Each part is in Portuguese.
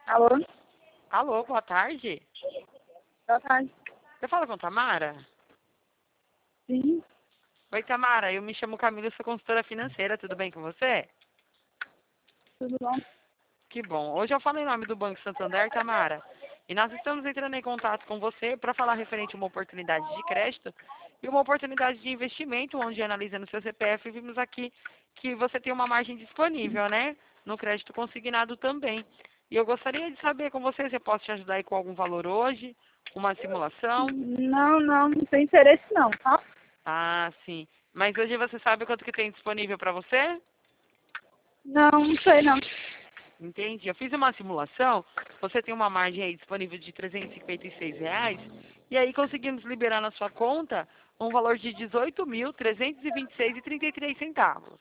Alô? Alô, boa tarde. Boa tarde. Você fala com Tamara? Sim, Oi, Tamara, eu me chamo Camila, sou consultora financeira, tudo bem com você? tudo bom? Que bom. Hoje eu falo em nome do Banco Santander, Tamara, e nós estamos entrando em contato com você para falar referente a uma oportunidade de crédito e uma oportunidade de investimento, onde analisando seu CPF, vimos aqui que você tem uma margem disponível, né? No crédito consignado também. E eu gostaria de saber com você se eu posso te ajudar aí com algum valor hoje, uma simulação. Não tem interesse não, tá? Ah, sim. Mas hoje você sabe quanto que tem disponível para você? Não sei não. Entendi. Eu fiz uma simulação, você tem uma margem aí disponível de R$ 356, e aí conseguimos liberar na sua conta um valor de 18.326,33 centavos.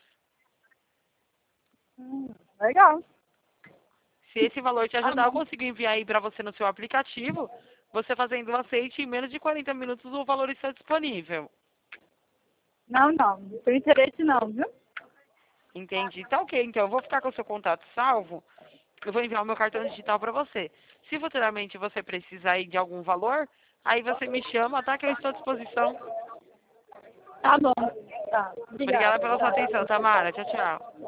Legal. Se esse valor te Tá ajudar, eu bom. consigo enviar aí para você no seu aplicativo, você fazendo o aceite, em menos de 40 minutos o valor está disponível. Não tem interesse não, viu? Entendi. Tá ok, então eu vou ficar com o seu contato salvo. Eu vou enviar o meu cartão digital para você. Se futuramente você precisar aí de algum valor, aí você me chama, tá? Que eu estou à disposição. Tá bom. Tá. Obrigada Obrigada. pela sua atenção, Tamara. Tchau, tchau.